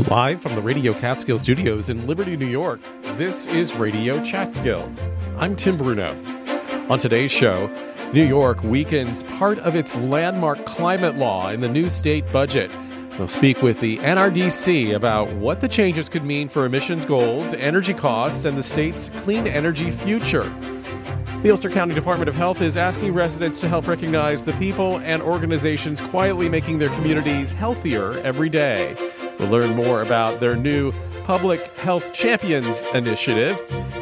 Live from the Radio Catskill Studios in Liberty, New York, this is Radio Catskill. I'm Tim Bruno. On today's show, New York weakens part of its landmark climate law in the new state budget. We'll speak with the NRDC about what the changes could mean for emissions goals, energy costs, and the state's clean energy future. The Ulster County Department of Health is asking residents to help recognize the people and organizations quietly making their communities healthier every day. We'll learn more about their new Public Health Champions initiative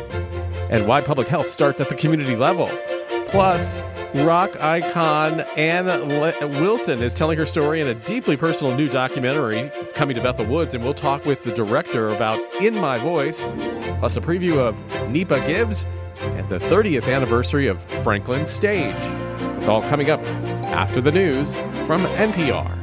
and why public health starts at the community level. Plus, rock icon Ann Wilson is telling her story in a deeply personal new documentary. It's coming to Bethel Woods, and we'll talk with the director about In My Voice, plus a preview of NEPA Gives and the 30th anniversary of Franklin Stage. It's all coming up after the news from NPR.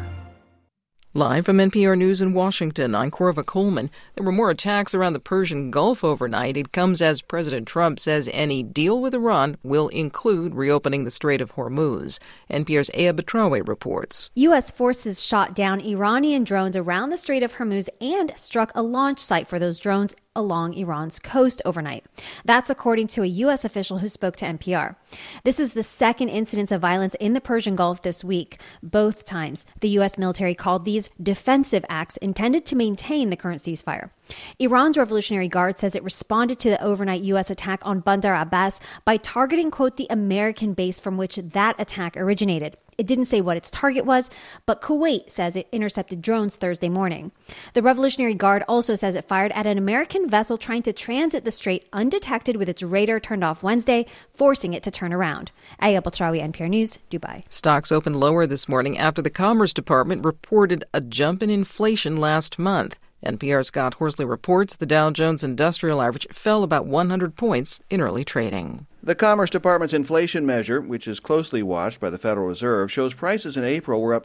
Live from NPR News in Washington, I'm Corva Coleman. There were more attacks around the Persian Gulf overnight. It comes as President Trump says any deal with Iran will include reopening the Strait of Hormuz. NPR's Aya Betrawe reports. U.S. forces shot down Iranian drones around the Strait of Hormuz and struck a launch site for those drones along Iran's coast overnight. That's according to a U.S. official who spoke to NPR. This is the second incidence of violence in the Persian Gulf this week. Both times, the U.S. military called these defensive acts intended to maintain the current ceasefire. Iran's Revolutionary Guard says it responded to the overnight U.S. attack on Bandar Abbas by targeting, quote, the American base from which that attack originated. It didn't say what its target was, but Kuwait says it intercepted drones Thursday morning. The Revolutionary Guard also says it fired at an American vessel trying to transit the strait undetected with its radar turned off Wednesday, forcing it to turn around. Aya Betrawe, NPR News, Dubai. Stocks opened lower this morning after the Commerce Department reported a jump in inflation last month. NPR's Scott Horsley reports the Dow Jones Industrial Average fell about 100 points in early trading. The Commerce Department's inflation measure, which is closely watched by the Federal Reserve, shows prices in April were up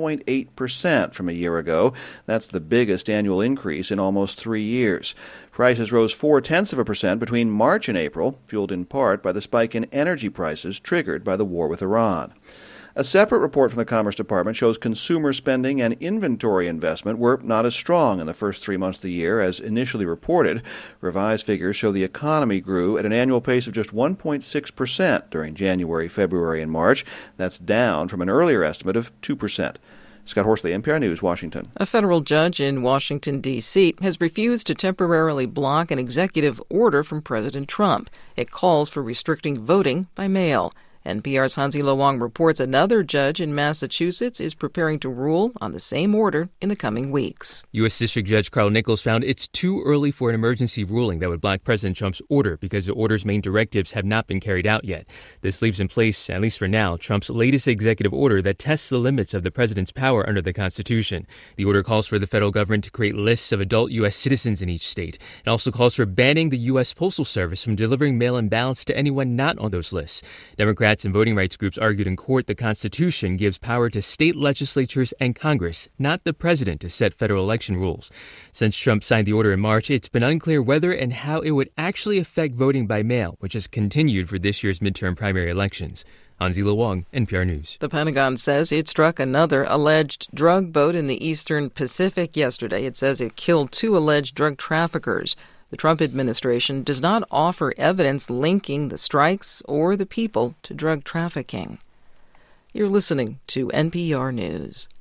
3.8% from a year ago. That's the biggest annual increase in almost 3 years. Prices rose 0.4% between March and April, fueled in part by the spike in energy prices triggered by the war with Iran. A separate report from the Commerce Department shows consumer spending and inventory investment were not as strong in the first 3 months of the year as initially reported. Revised figures show the economy grew at an annual pace of just 1.6% during January, February, and March. That's down from an earlier estimate of 2%. Scott Horsley, NPR News, Washington. A federal judge in Washington, D.C. has refused to temporarily block an executive order from President Trump. It calls for restricting voting by mail. NPR's Hansi Lo Wang reports another judge in Massachusetts is preparing to rule on the same order in the coming weeks. U.S. District Judge Carl Nichols found it's too early for an emergency ruling that would block President Trump's order because the order's main directives have not been carried out yet. This leaves in place, at least for now, Trump's latest executive order that tests the limits of the president's power under the Constitution. The order calls for the federal government to create lists of adult U.S. citizens in each state. It also calls for banning the U.S. Postal Service from delivering mail-in ballots to anyone not on those lists. Democrats and voting rights groups argued in court the Constitution gives power to state legislatures and Congress, not the president, to set federal election rules. Since Trump signed the order in March, it's been unclear whether and how it would actually affect voting by mail, which has continued for this year's midterm primary elections. Hansi Lo Wang, NPR News. The Pentagon says it struck another alleged drug boat in the eastern Pacific yesterday. It says it killed 2 alleged drug traffickers. The Trump administration does not offer evidence linking the strikes or the people to drug trafficking. You're listening to NPR News.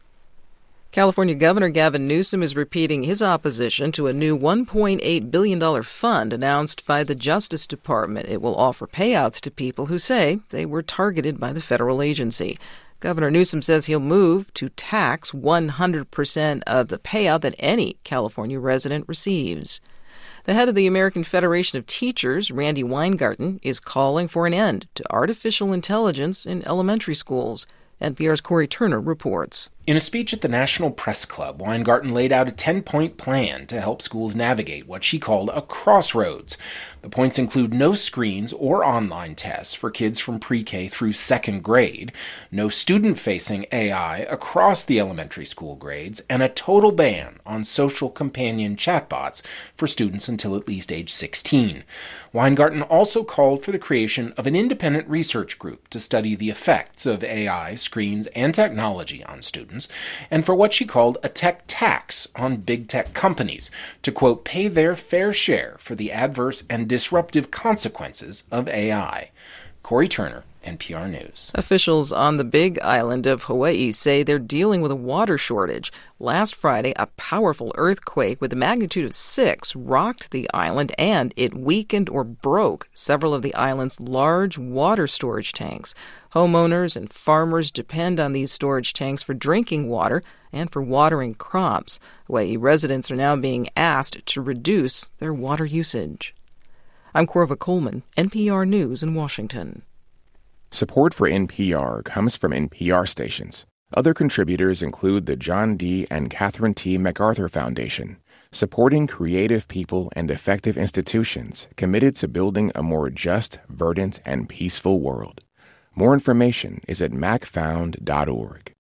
California Governor Gavin Newsom is repeating his opposition to a new $1.8 billion fund announced by the Justice Department. It will offer payouts to people who say they were targeted by the federal agency. Governor Newsom says he'll move to tax 100% of the payout that any California resident receives. The head of the American Federation of Teachers, Randi Weingarten, is calling for an end to artificial intelligence in elementary schools. NPR's Corey Turner reports. In a speech at the National Press Club, Weingarten laid out a 10-point plan to help schools navigate what she called a crossroads. The points include no screens or online tests for kids from pre-K through second grade, no student-facing AI across the elementary school grades, and a total ban on social companion chatbots for students until at least age 16. Weingarten also called for the creation of an independent research group to study the effects of AI, screens, and technology on students, corporations, and for what she called a tech tax on big tech companies to, quote, pay their fair share for the adverse and disruptive consequences of AI. Corey Turner, NPR News. Officials on the Big Island of Hawaii say they're dealing with a water shortage. Last Friday, a powerful earthquake with a magnitude of 6 rocked the island, and it weakened or broke several of the island's large water storage tanks. Homeowners and farmers depend on these storage tanks for drinking water and for watering crops. Hawaii residents are now being asked to reduce their water usage. I'm Corva Coleman, NPR News in Washington. Support for NPR comes from NPR stations. Other contributors include the John D. and Catherine T. MacArthur Foundation, supporting creative people and effective institutions committed to building a more just, verdant, and peaceful world. More information is at macfound.org.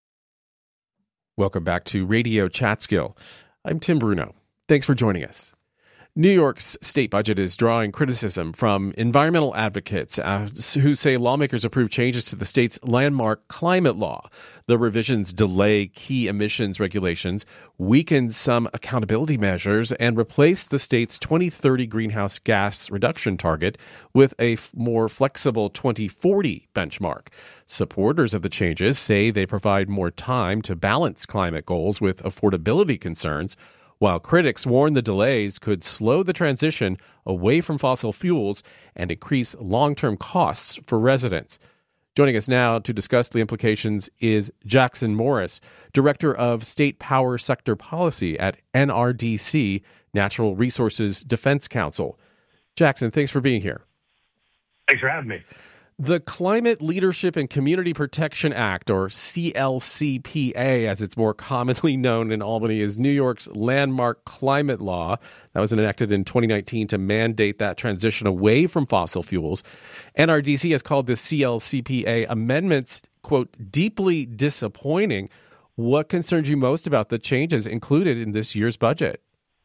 Welcome back to Radio Chatskill. I'm Tim Bruno. Thanks for joining us. New York's state budget is drawing criticism from environmental advocates who say lawmakers approved changes to the state's landmark climate law. The revisions delay key emissions regulations, weaken some accountability measures, and replace the state's 2030 greenhouse gas reduction target with a more flexible 2040 benchmark. Supporters of the changes say they provide more time to balance climate goals with affordability concerns, while critics warn the delays could slow the transition away from fossil fuels and increase long-term costs for residents. Joining us now to discuss the implications is Jackson Morris, Director of State Power Sector Policy at NRDC, Natural Resources Defense Council. Jackson, thanks for being here. Thanks for having me. The Climate Leadership and Community Protection Act, or CLCPA, as it's more commonly known in Albany, is New York's landmark climate law that was enacted in 2019 to mandate that transition away from fossil fuels. NRDC has called the CLCPA amendments, quote, deeply disappointing. What concerns you most about the changes included in this year's budget?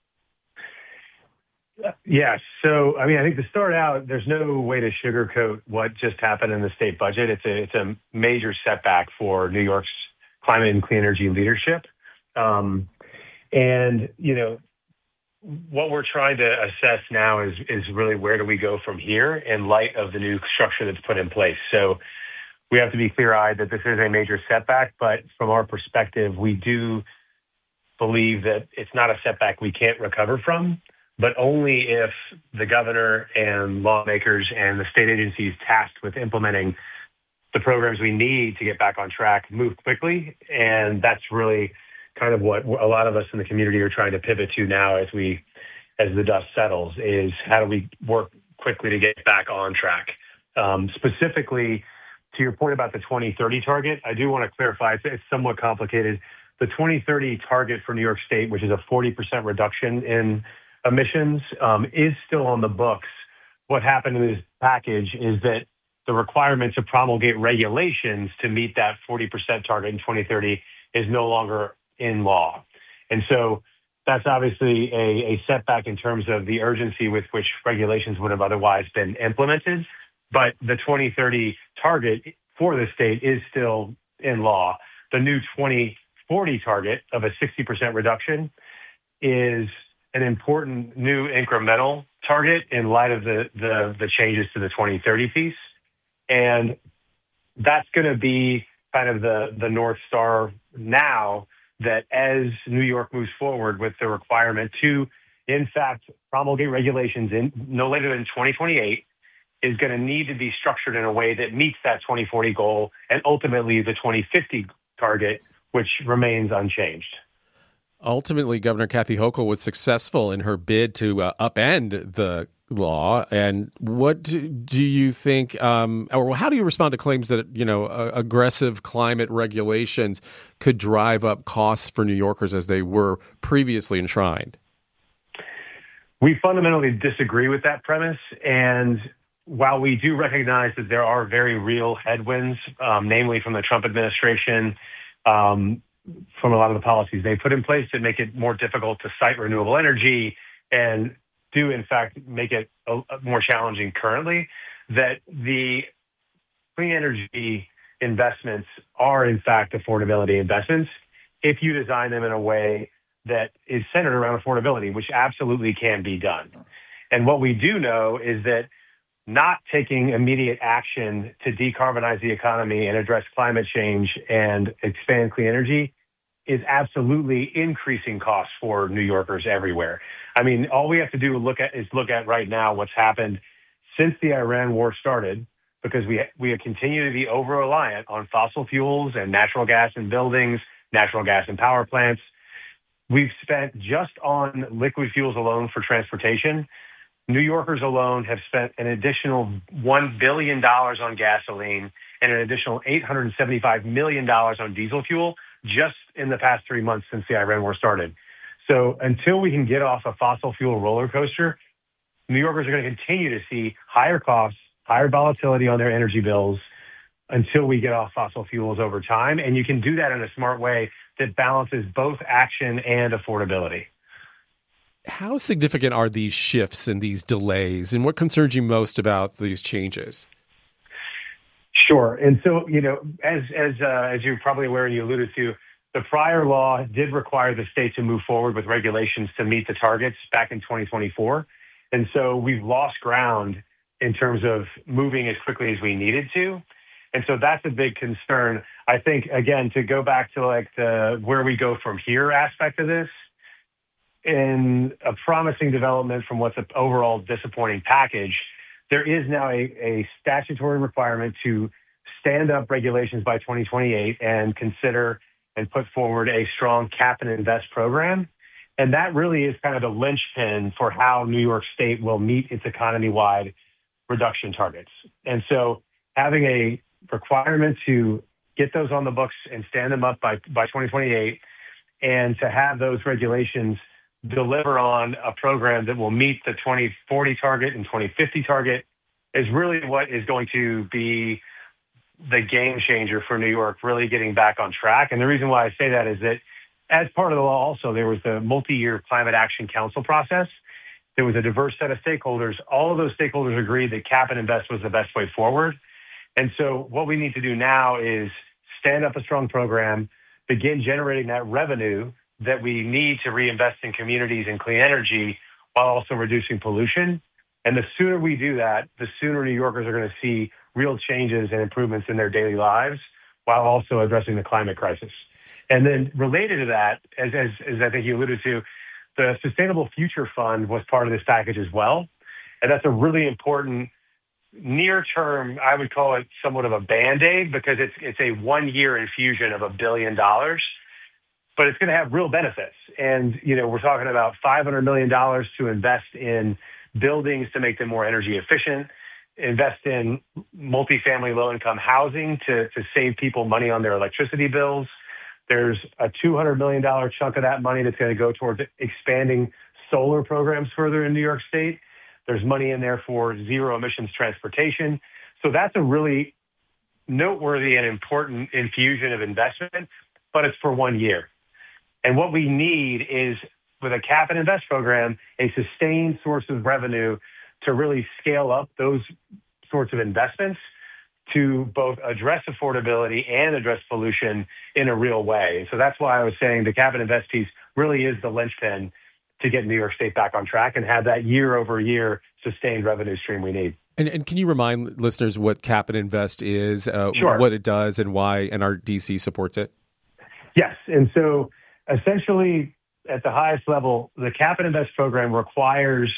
Yes. So, I think to start out, there's no way to sugarcoat what just happened in the state budget. It's a major setback for New York's climate and clean energy leadership. What we're trying to assess now is really where do we go from here in light of the new structure that's put in place. So we have to be clear-eyed that this is a major setback, but from our perspective, we do believe that it's not a setback we can't recover from, but only if the governor and lawmakers and the state agencies tasked with implementing the programs we need to get back on track move quickly. And that's really kind of what a lot of us in the community are trying to pivot to now as the dust settles, is how do we work quickly to get back on track. Specifically, to your point about the 2030 target, I do want to clarify, it's somewhat complicated. The 2030 target for New York State, which is a 40% reduction in emissions, is still on the books. What happened in this package is that the requirement to promulgate regulations to meet that 40% target in 2030 is no longer in law. And so that's obviously a setback in terms of the urgency with which regulations would have otherwise been implemented. But the 2030 target for the state is still in law. The new 2040 target of a 60% reduction is an important new incremental target in light of the changes to the 2030 piece. And that's going to be kind of the North Star now, that as New York moves forward with the requirement to, in fact, promulgate regulations in no later than 2028, is going to need to be structured in a way that meets that 2040 goal and ultimately the 2050 target, which remains unchanged. Ultimately, Governor Kathy Hochul was successful in her bid to upend the law. And what do you think, or how do you respond to claims that, aggressive climate regulations could drive up costs for New Yorkers as they were previously enshrined? We fundamentally disagree with that premise. And while we do recognize that there are very real headwinds, namely from the Trump administration, from a lot of the policies they put in place to make it more difficult to site renewable energy and do, in fact, make it more challenging currently, that the clean energy investments are, in fact, affordability investments if you design them in a way that is centered around affordability, which absolutely can be done. And what we do know is that not taking immediate action to decarbonize the economy and address climate change and expand clean energy is absolutely increasing costs for New Yorkers everywhere. I mean, all we have to do is look at right now what's happened since the Iran war started, because we continue to be over-reliant on fossil fuels and natural gas in buildings, natural gas in power plants. We've spent just on liquid fuels alone for transportation. New Yorkers alone have spent an additional $1 billion on gasoline and an additional $875 million on diesel fuel just in the past 3 months since the Iran war started. So until we can get off a fossil fuel roller coaster, New Yorkers are going to continue to see higher costs, higher volatility on their energy bills until we get off fossil fuels over time. And you can do that in a smart way that balances both action and affordability. How significant are these shifts and these delays, and what concerns you most about these changes? Sure. And so, as you're probably aware and you alluded to, the prior law did require the state to move forward with regulations to meet the targets back in 2024. And so we've lost ground in terms of moving as quickly as we needed to. And so that's a big concern. I think, again, to go back to like the where we go from here aspect of this, in a promising development from what's an overall disappointing package, there is now a statutory requirement to stand up regulations by 2028 and consider and put forward a strong cap and invest program. And that really is kind of the linchpin for how New York State will meet its economy-wide reduction targets. And so having a requirement to get those on the books and stand them up by 2028 and to have those regulations deliver on a program that will meet the 2040 target and 2050 target is really what is going to be the game changer for New York, really getting back on track. And the reason why I say that is that as part of the law also, there was the multi-year Climate Action Council process. There was a diverse set of stakeholders. All of those stakeholders agreed that cap and invest was the best way forward. And so what we need to do now is stand up a strong program, begin generating that revenue that we need to reinvest in communities and clean energy while also reducing pollution. And the sooner we do that, the sooner New Yorkers are going to see real changes and improvements in their daily lives while also addressing the climate crisis. And then related to that, as I think you alluded to, the Sustainable Future Fund was part of this package as well. And that's a really important near term, I would call it somewhat of a Band-Aid because it's a 1 year infusion of $1 billion. But it's going to have real benefits. And, we're talking about $500 million to invest in buildings to make them more energy efficient, invest in multifamily low-income housing to save people money on their electricity bills. There's a $200 million chunk of that money that's going to go towards expanding solar programs further in New York State. There's money in there for zero emissions transportation. So that's a really noteworthy and important infusion of investment, but it's for 1 year. And what we need is, with a cap and invest program, a sustained source of revenue to really scale up those sorts of investments to both address affordability and address pollution in a real way. So that's why I was saying the cap and invest piece really is the linchpin to get New York State back on track and have that year-over-year sustained revenue stream we need. And can you remind listeners what cap and invest is, Sure. what it does, and why NRDC supports it? Yes. And so essentially, at the highest level, the cap and invest program requires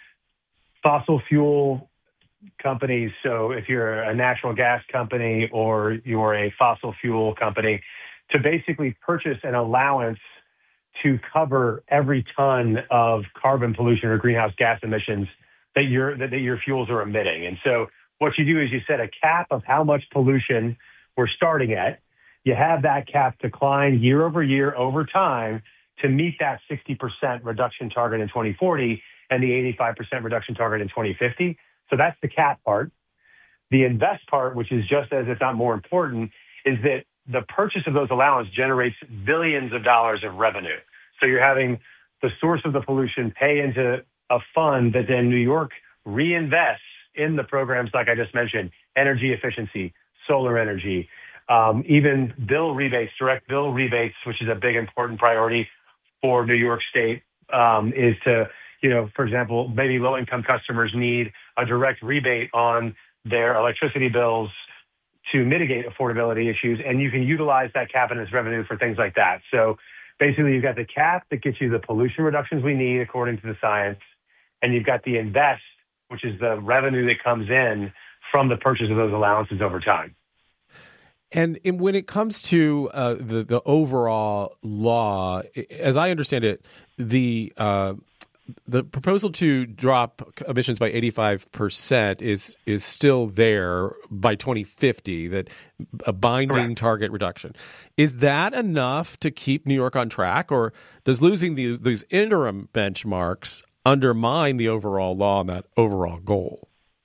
fossil fuel companies. So if you're a natural gas company or you're a fossil fuel company, to basically purchase an allowance to cover every ton of carbon pollution or greenhouse gas emissions that your fuels are emitting. And so what you do is you set a cap of how much pollution we're starting at. You have that cap decline year over year over time to meet that 60% reduction target in 2040 and the 85% reduction target in 2050. So that's the cap part. The invest part, which is just as if not more important, is that the purchase of those allowances generates billions of dollars of revenue. So you're having the source of the pollution pay into a fund that then New York reinvests in the programs like I just mentioned, energy efficiency, solar energy, even bill rebates, direct bill rebates, which is a big important priority for New York State, is to, for example, maybe low-income customers need a direct rebate on their electricity bills to mitigate affordability issues, and you can utilize that cap and its revenue for things like that. So basically, you've got the cap that gets you the pollution reductions we need according to the science, and you've got the invest, which is the revenue that comes in from the purchase of those allowances over time. And when it comes to the overall law, as I understand it, the proposal to drop emissions by 85% is still there by 2050, that a binding Correct. target reduction. Is that enough to keep New York on track, or does losing these interim benchmarks undermine the overall law and that overall goal?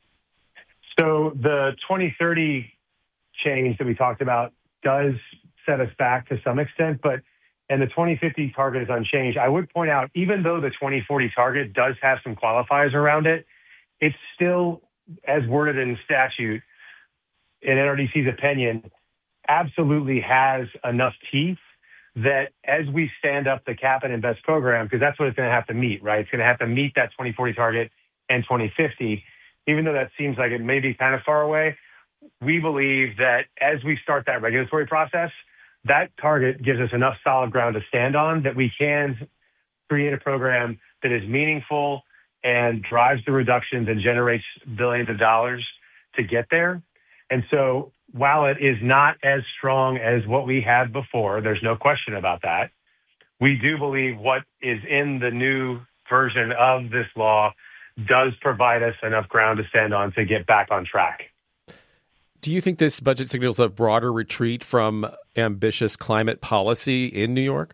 So the 2030 change that we talked about does set us back to some extent, and the 2050 target is unchanged. I would point out, even though the 2040 target does have some qualifiers around it, it's still, as worded in statute, in NRDC's opinion, absolutely has enough teeth that as we stand up the Cap and Invest program, because that's what it's going to have to meet, right? It's going to have to meet that 2040 target and 2050. Even though that seems like it may be kind of far away, we believe that as we start that regulatory process, that target gives us enough solid ground to stand on that we can create a program that is meaningful and drives the reductions and generates billions of dollars to get there. And so while it is not as strong as what we had before, there's no question about that, we do believe what is in the new version of this law does provide us enough ground to stand on to get back on track. Do you think this budget signals a broader retreat from ambitious climate policy in New York?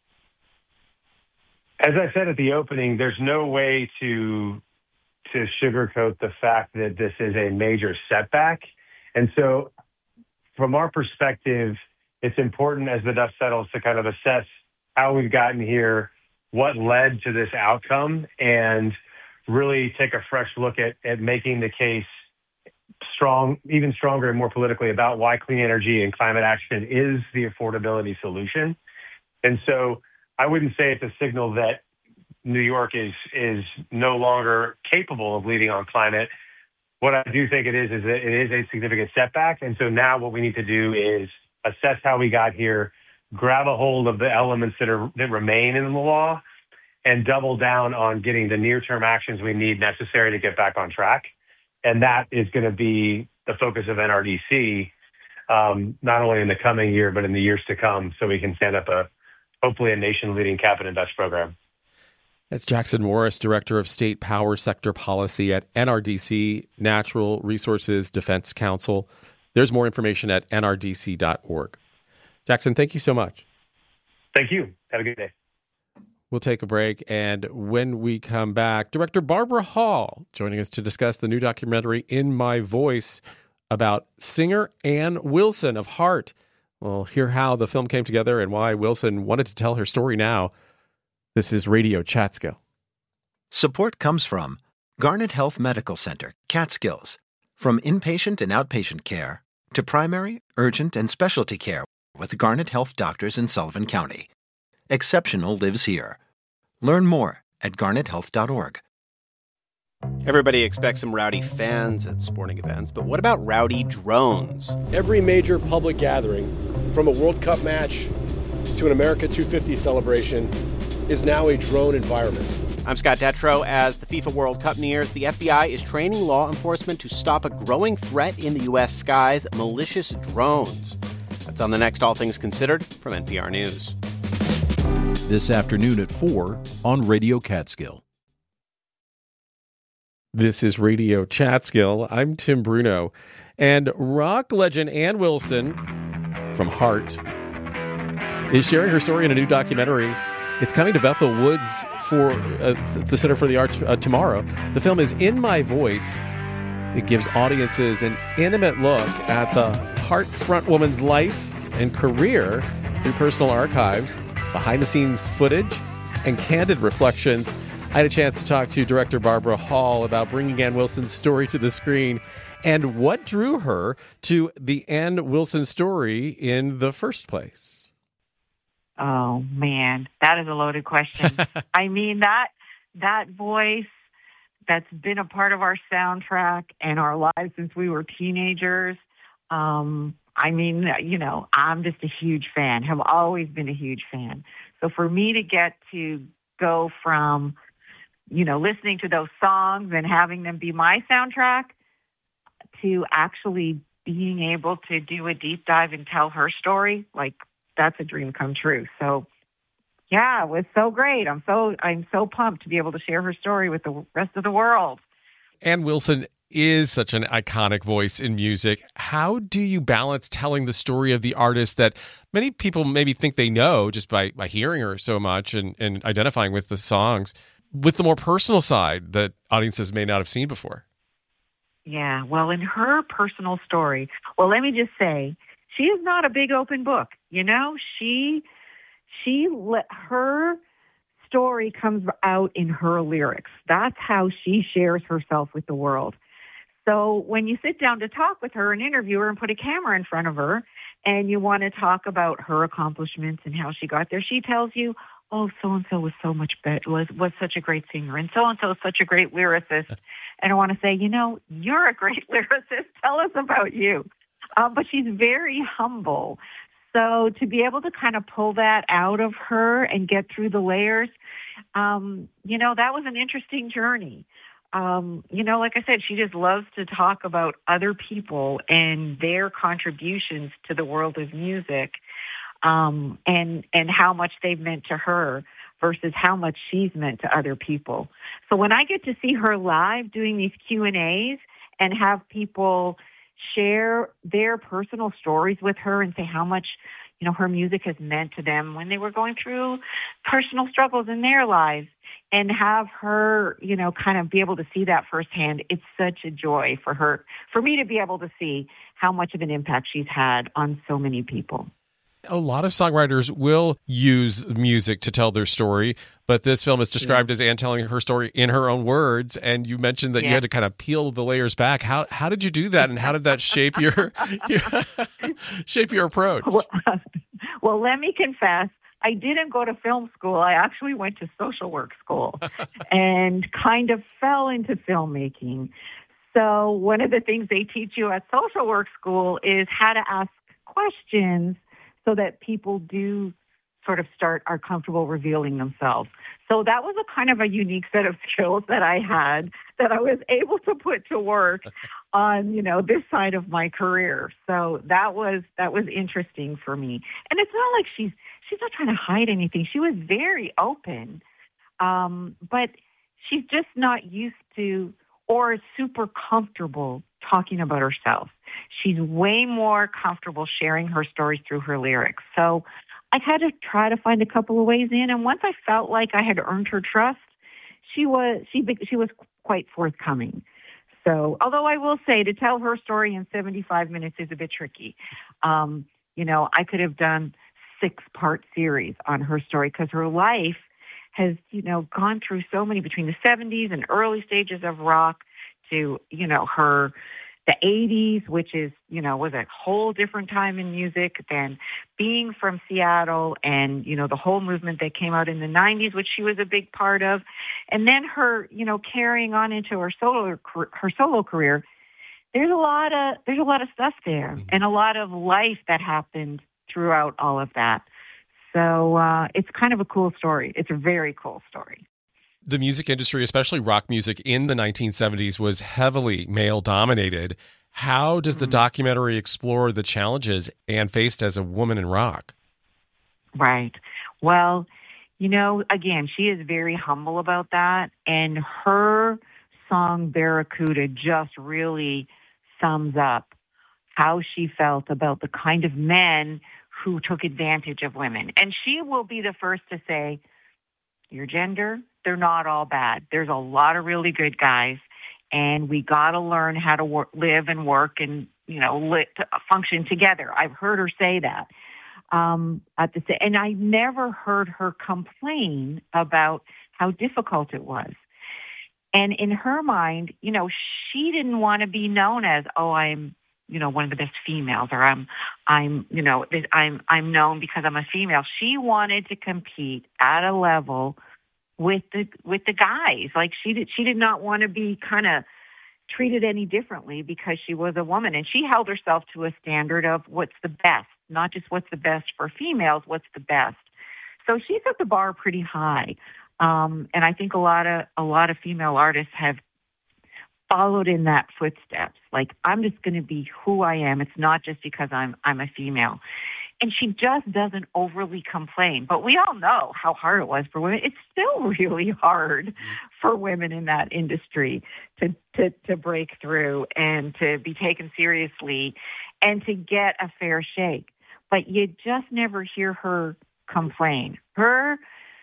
As I said at the opening, there's no way to sugarcoat the fact that this is a major setback. And so from our perspective, it's important as the dust settles to kind of assess how we've gotten here, what led to this outcome, and really take a fresh look at making the case strong, even stronger and more politically about why clean energy and climate action is the affordability solution. And so I wouldn't say it's a signal that New York is no longer capable of leading on climate. What I do think it is that it is a significant setback. And so now what we need to do is assess how we got here, grab a hold of the elements that remain in the law, and double down on getting the near-term actions we need necessary to get back on track. And that is going to be the focus of NRDC, not only in the coming year, but in the years to come, so we can stand up hopefully a nation-leading Cap and Invest program. That's Jackson Morris, Director of State Power Sector Policy at NRDC, Natural Resources Defense Council. There's more information at nrdc.org. Jackson, thank you so much. Thank you. Have a good day. We'll take a break, and when we come back, Director Barbara Hall joining us to discuss the new documentary In My Voice about singer Ann Wilson of Heart. We'll hear how the film came together and why Wilson wanted to tell her story now. This is Radio Chatskill. Support comes from Garnet Health Medical Center, Catskills. From inpatient and outpatient care to primary, urgent, and specialty care with Garnet Health doctors in Sullivan County. Exceptional lives here. Learn more at garnethealth.org. Everybody expects some rowdy fans at sporting events, but what about rowdy drones? Every major public gathering, from a World Cup match to an America 250 celebration, is now a drone environment. I'm Scott Detrow. As the FIFA World Cup nears, the FBI is training law enforcement to stop a growing threat in the U.S. skies, malicious drones. That's on the next All Things Considered from NPR News. This afternoon at 4 on Radio Catskill. This is Radio Chatskill. I'm Tim Bruno. And rock legend Ann Wilson from Heart is sharing her story in a new documentary. It's coming to Bethel Woods for the Center for the Arts tomorrow. The film is In My Voice. It gives audiences an intimate look at the Heart frontwoman's life and career through personal archives, behind-the-scenes footage, and candid reflections. I had a chance to talk to director Barbara Hall about bringing Ann Wilson's story to the screen. And what drew her to the Ann Wilson story in the first place? Oh, man, that is a loaded question. I mean, that voice that's been a part of our soundtrack and our lives since we were teenagers. I mean, I'm just a huge fan, have always been a huge fan. So for me to get to go from, listening to those songs and having them be my soundtrack to actually being able to do a deep dive and tell her story, like, that's a dream come true. So yeah, it was so great. I'm so pumped to be able to share her story with the rest of the world. Ann Wilson is such an iconic voice in music. How do you balance telling the story of the artist that many people maybe think they know just by hearing her so much and identifying with the songs, with the more personal side that audiences may not have seen before? Yeah, well, in her personal story, well, let me just say, she is not a big open book. Her story comes out in her lyrics. That's how she shares herself with the world. So when you sit down to talk with her and interview her and put a camera in front of her and you want to talk about her accomplishments and how she got there, she tells you, oh, so-and-so was so much better, was such a great singer, and so-and-so is such a great lyricist. And I want to say, you're a great lyricist. Tell us about you. But she's very humble. So to be able to kind of pull that out of her and get through the layers, that was an interesting journey. Like I said, she just loves to talk about other people and their contributions to the world of music, and how much they've meant to her versus how much she's meant to other people. So when I get to see her live doing these Q&As and have people share their personal stories with her and say how much, her music has meant to them when they were going through personal struggles in their lives, and have her, kind of be able to see that firsthand. It's such a joy for me to be able to see how much of an impact she's had on so many people. A lot of songwriters will use music to tell their story, but this film is described as Ann telling her story in her own words. And you mentioned that you had to kind of peel the layers back. How did you do that, and how did that shape your approach? Well, let me confess, I didn't go to film school. I actually went to social work school and kind of fell into filmmaking. So one of the things they teach you at social work school is how to ask questions so that people do sort of are comfortable revealing themselves. So that was a kind of a unique set of skills that I had that I was able to put to work on, this side of my career. So that was interesting for me. And it's not like she's not trying to hide anything. She was very open, but she's just not used to or super comfortable talking about herself. She's way more comfortable sharing her stories through her lyrics. So I had to try to find a couple of ways in. And once I felt like I had earned her trust, she was quite forthcoming. So, although I will say to tell her story in 75 minutes is a bit tricky. I could have done 6-part series on her story because her life has, gone through so many between the 70s and early stages of rock to, the 80s, which is, was a whole different time in music than being from Seattle, and, the whole movement that came out in the 90s, which she was a big part of. And then her, carrying on into her solo career. There's a lot of stuff there, and a lot of life that happened throughout all of that. So it's kind of a cool story. It's a very cool story. The music industry, especially rock music in the 1970s, was heavily male-dominated. How does the documentary explore the challenges Ann faced as a woman in rock? Right. Well, again, she is very humble about that, and her song Barracuda just really sums up how she felt about the kind of men who took advantage of women. And she will be the first to say, your gender, they're not all bad. There's a lot of really good guys, and we got to learn how to live and work and, to function together. I've heard her say that. And I never heard her complain about how difficult it was. And in her mind, she didn't want to be known as, oh, I'm, one of the best females, or I'm known because I'm a female. She wanted to compete at a level with the guys. Like she did not want to be kind of treated any differently because she was a woman. And she held herself to a standard of what's the best, not just what's the best for females, what's the best. So she set the bar pretty high. And I think a lot of female artists have followed in that footsteps. Like, I'm just going to be who I am. It's not just because I'm a female. And she just doesn't overly complain. But we all know how hard it was for women. It's still really hard for women in that industry to break through and to be taken seriously and to get a fair shake. But you just never hear her complain. Her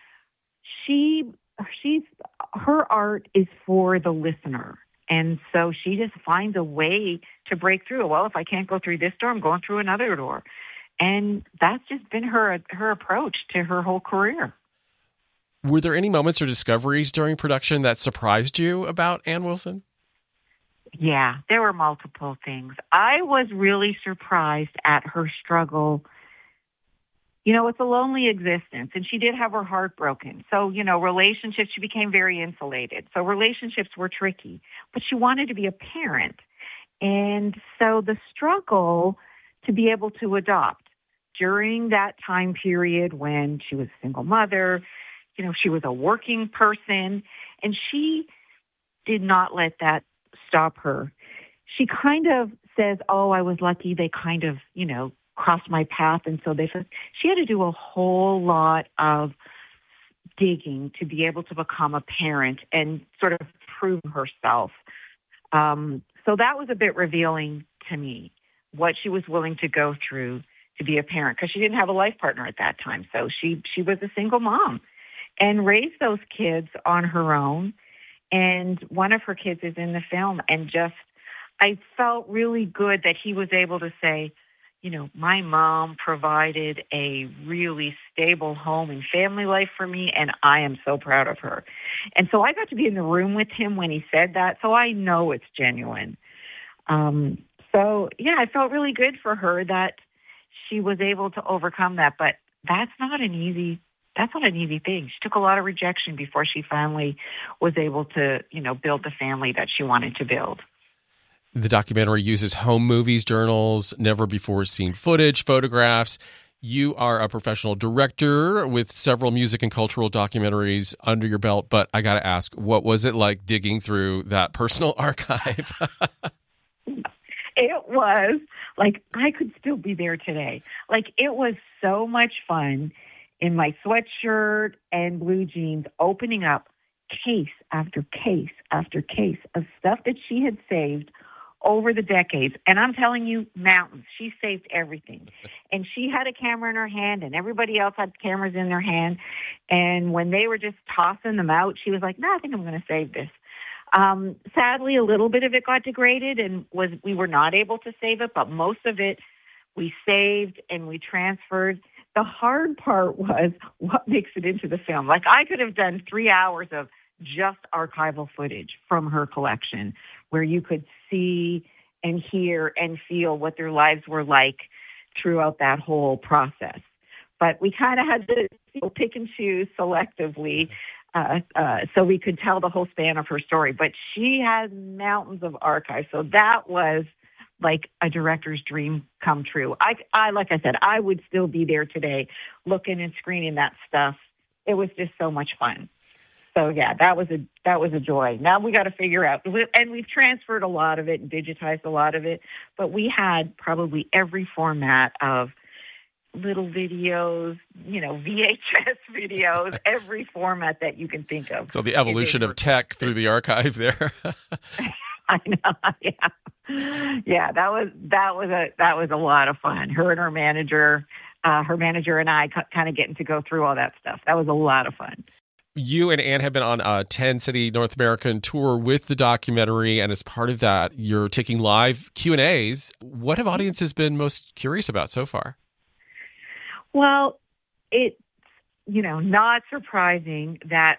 art is for the listener. And so she just finds a way to break through. Well, if I can't go through this door, I'm going through another door. And that's just been her approach to her whole career. Were there any moments or discoveries during production that surprised you about Ann Wilson? Yeah, there were multiple things. I was really surprised at her struggle. It's a lonely existence, and she did have her heart broken. So, relationships, she became very insulated. So relationships were tricky, but she wanted to be a parent. And so the struggle to be able to adopt during that time period when she was a single mother, she was a working person, and she did not let that stop her. She kind of says, oh, I was lucky. They kind of, crossed my path. And so she had to do a whole lot of digging to be able to become a parent and sort of prove herself. So that was a bit revealing to me, what she was willing to go through to be a parent, because she didn't have a life partner at that time. So she was a single mom and raised those kids on her own. And one of her kids is in the film. And I felt really good that he was able to say, my mom provided a really stable home and family life for me, and I am so proud of her. And so I got to be in the room with him when he said that, so I know it's genuine. I felt really good for her that she was able to overcome that, but that's not an easy thing. She took a lot of rejection before she finally was able to, build the family that she wanted to build. The documentary uses home movies, journals, never-before-seen footage, photographs. You are a professional director with several music and cultural documentaries under your belt, but I got to ask, what was it like digging through that personal archive? It was like I could still be there today. Like, it was so much fun in my sweatshirt and blue jeans, opening up case after case after case of stuff that she had saved over the decades. And I'm telling you, mountains. She saved everything. And she had a camera in her hand, and everybody else had cameras in their hand. And when they were just tossing them out, she was like, no, I think I'm going to save this. Sadly, a little bit of it got degraded and we were not able to save it, but most of it we saved and we transferred. The hard part was what makes it into the film. Like, I could have done 3 hours of just archival footage from her collection where you could see and hear and feel what their lives were like throughout that whole process. But we kind of had to pick and choose selectively so we could tell the whole span of her story. But she has mountains of archives, so that was like a director's dream come true. I like I said, I would still be there today looking and screening that stuff. It was just so much fun. So yeah, that was a joy. Now we got to figure out, and we've transferred a lot of it and digitized a lot of it, but we had probably every format of little videos, VHS videes, every format that you can think of. So the evolution of tech through the archive there. I know. Yeah. That was a lot of fun. Her and her manager and I kind of getting to go through all that stuff. That was a lot of fun. You and Ann have been on a 10-city North American tour with the documentary, and as part of that, you're taking live Q&As. What have audiences been most curious about so far? Well, it's, not surprising that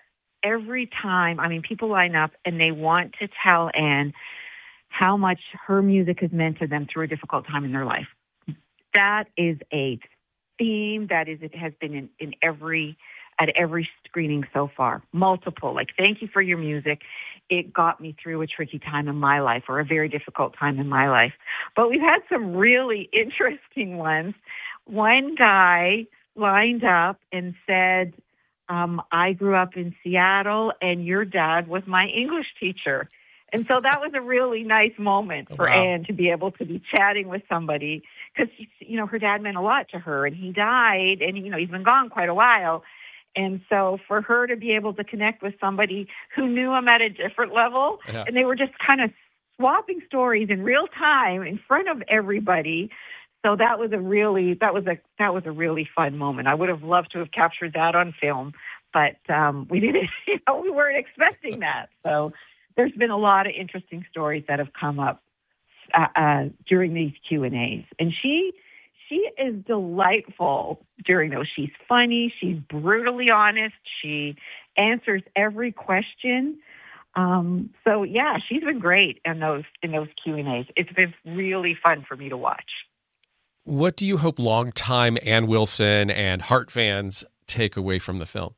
every time, I mean, people line up and they want to tell Anne how much her music has meant to them through a difficult time in their life. That is a theme it has been at every screening so far. Multiple, like, thank you for your music. It got me through a tricky time in my life or a very difficult time in my life. But we've had some really interesting ones. One guy lined up and said, I grew up in Seattle and your dad was my English teacher. And so that was a really nice moment for Anne to be able to be chatting with somebody because, her dad meant a lot to her and he died and, he's been gone quite a while. And so for her to be able to connect with somebody who knew him at a different level, and they were just kind of swapping stories in real time in front of everybody. So that was a really fun moment. I would have loved to have captured that on film, but we didn't. We weren't expecting that. So there's been a lot of interesting stories that have come up during these Q&As, and she is delightful during those. She's funny. She's brutally honest. She answers every question. So yeah, she's been great in those Q&As. It's been really fun for me to watch. What do you hope longtime Ann Wilson and Heart fans take away from the film?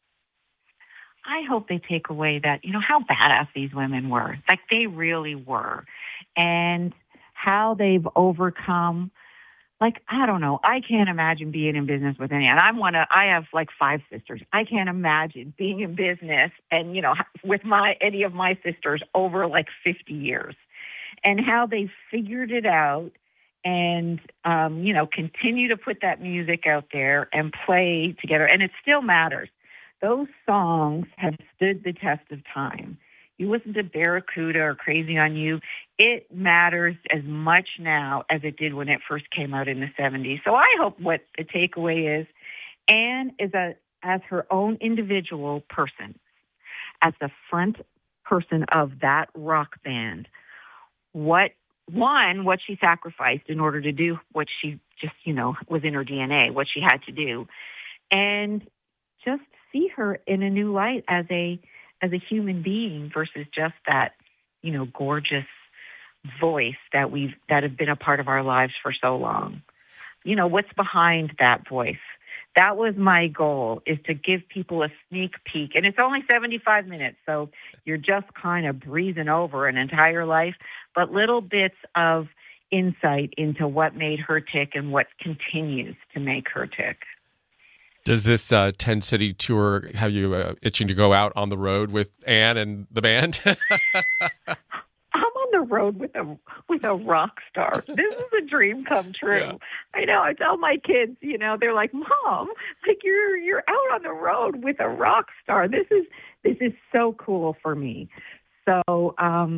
I hope they take away that, how badass these women were. Like, they really were. And how they've overcome, like, I don't know. I can't imagine being in business with any. And I have like 5 sisters. I can't imagine being in business and, with any of my sisters over like 50 years. And how they figured it out and, continue to put that music out there and play together. And it still matters. Those songs have stood the test of time. You listen to Barracuda or Crazy on You, it matters as much now as it did when it first came out in the 70s. So I hope what the takeaway is, Anne is as her own individual person, as the front person of that rock band, what she sacrificed in order to do what she just, was in her DNA, what she had to do. And just see her in a new light as a human being versus just that, gorgeous voice that has been a part of our lives for so long. What's behind that voice? That was my goal, is to give people a sneak peek. And it's only 75 minutes, so you're just kind of breezing over an entire life, but little bits of insight into what made her tick and what continues to make her tick. Does this 10-city tour have you itching to go out on the road with Anne and the band? I'm on the road with a rock star. This is a dream come true. Yeah. I know. I tell my kids, they're like, Mom, like you're out on the road with a rock star. This is so cool for me. So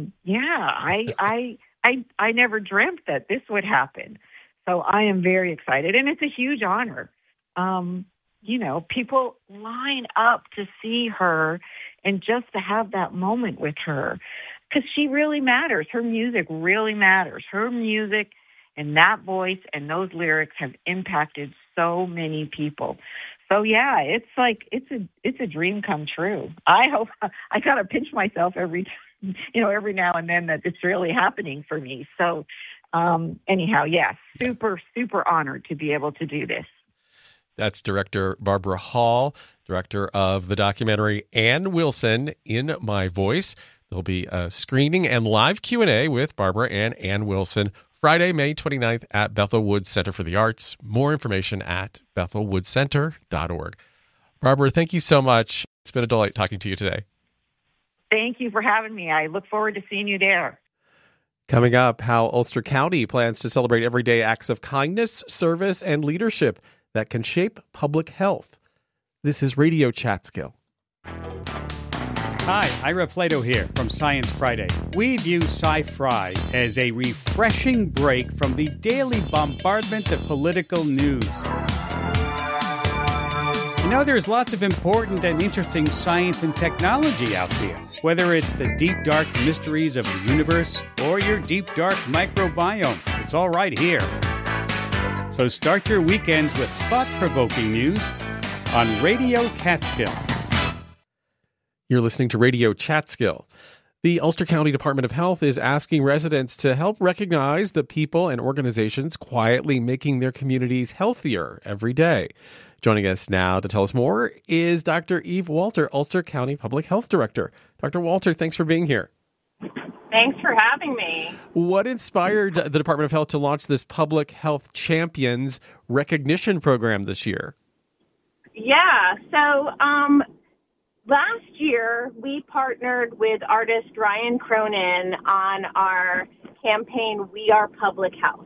I never dreamt that this would happen. So I am very excited, and it's a huge honor. People line up to see her and just to have that moment with her because she really matters. Her music really matters. Her music and that voice and those lyrics have impacted so many people. So yeah, it's a dream come true. I hope I kind of pinch myself every now and then that it's really happening for me. So anyhow, yes, super, super honored to be able to do this. That's director Barbara Hall, director of the documentary Ann Wilson, In My Voice. There'll be a screening and live Q&A with Barbara and Ann Wilson Friday, May 29th at Bethel Woods Center for the Arts. More information at bethelwoodcenter.org. Barbara, thank you so much. It's been a delight talking to you today. Thank you for having me. I look forward to seeing you there. Coming up, how Ulster County plans to celebrate everyday acts of kindness, service, and leadership that can shape public health. This is Radio Chatskill. Hi, Ira Flato here from Science Friday. We view Sci-Fri as a refreshing break from the daily bombardment of political news. There's lots of important and interesting science and technology out there, whether it's the deep, dark mysteries of the universe or your deep, dark microbiome. It's all right here. So start your weekends with thought-provoking news on Radio Catskill. You're listening to Radio Chatskill. The Ulster County Department of Health is asking residents to help recognize the people and organizations quietly making their communities healthier every day. Joining us now to tell us more is Dr. Eve Walter, Ulster County Public Health Director. Dr. Walter, thanks for being here. Thanks for having me. What inspired the Department of Health to launch this Public Health Champions recognition program this year? Yeah, so last year we partnered with artist Ryan Cronin on our campaign, We Are Public Health.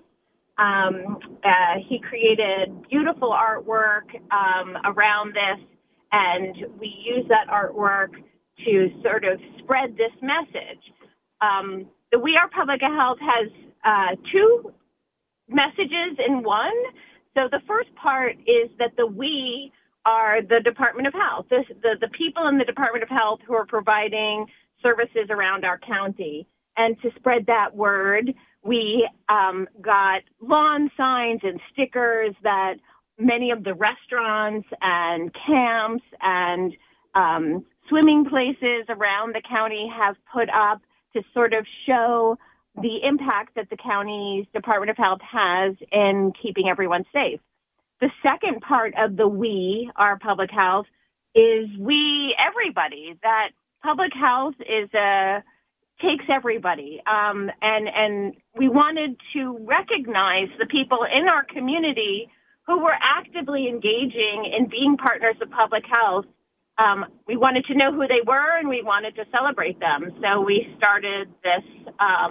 He created beautiful artwork around this, and we use that artwork to sort of spread this message. The We Are Public Health has two messages in one. So the first part is that the we are the Department of Health, the people in the Department of Health who are providing services around our county. And to spread that word, we got lawn signs and stickers that many of the restaurants and camps and swimming places around the county have put up to sort of show the impact that the county's Department of Health has in keeping everyone safe. The second part of the we, our public health, is we, everybody, that public health takes everybody. And we wanted to recognize the people in our community who were actively engaging in being partners of public health. We wanted to know who they were, and we wanted to celebrate them. So we started this,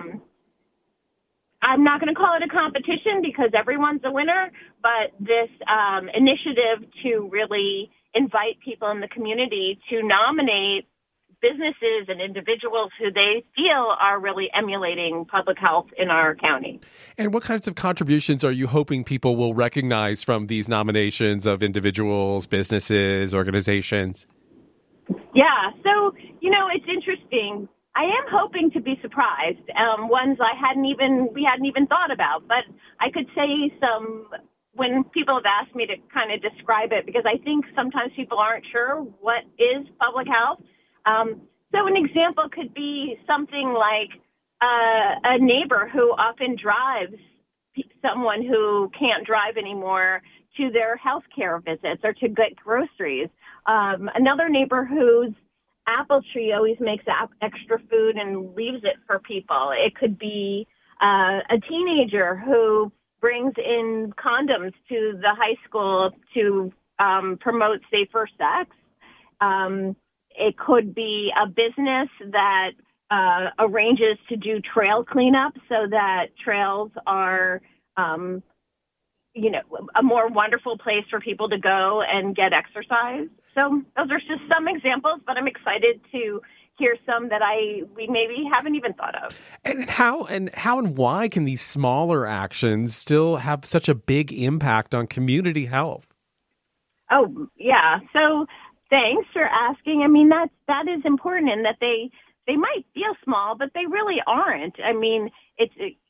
I'm not going to call it a competition because everyone's a winner, but this initiative to really invite people in the community to nominate businesses and individuals who they feel are really emulating public health in our county. And what kinds of contributions are you hoping people will recognize from these nominations of individuals, businesses, organizations? Yeah, so, it's interesting. I am hoping to be surprised, ones we hadn't even thought about, but I could say when people have asked me to kind of describe it, because I think sometimes people aren't sure what is public health. So an example could be something like a neighbor who often drives someone who can't drive anymore to their health care visits or to get groceries. Another neighbor whose apple tree always makes extra food and leaves it for people. It could be a teenager who brings in condoms to the high school to promote safer sex. It could be a business that arranges to do trail cleanup so that trails are, a more wonderful place for people to go and get exercise. So those are just some examples, but I'm excited to hear some that we maybe haven't even thought of. And how and why can these smaller actions still have such a big impact on community health? Oh, yeah. So thanks for asking. I mean, that is important in that they might feel small, but they really aren't. I mean, it